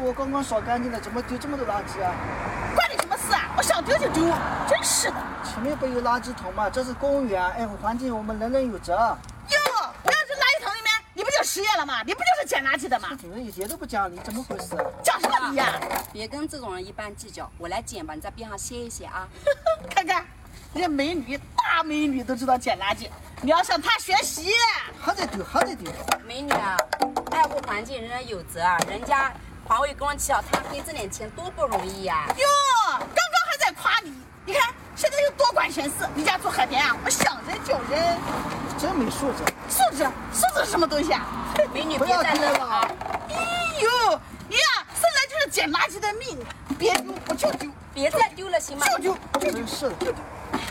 我刚刚刷干净了，怎么丢这么多垃圾啊？ 关你什么事啊？我想丢就丢，真是的。 前面不有垃圾桶吗？这是公园，爱护环境，我们人人有责。 哟，我要是垃圾桶里面，你不就失业了吗？你不就是捡垃圾的吗？ 主任一点都不讲理，怎么回事啊？ 讲什么理呀？ 别跟这种人一般计较，我来捡吧，你在边上歇一歇啊。 看看，人家美女，大美女都知道捡垃圾，你要向她学习。 还在丢，还在丢。 美女啊，爱护环境人人有责啊，人家环卫工人起小贪黑挣点钱多不容易呀。 哟，刚刚还在夸你，你看现在又多管闲事，离家住海边啊，我想人就人。 真没素质。 素质是什么东西啊？ 美女别再乐了啊！ 哎呦，你呀、生来就是捡垃圾的命，别丢我就丢， 别再丢了行吗？ 就丢， 真是的。 就丢。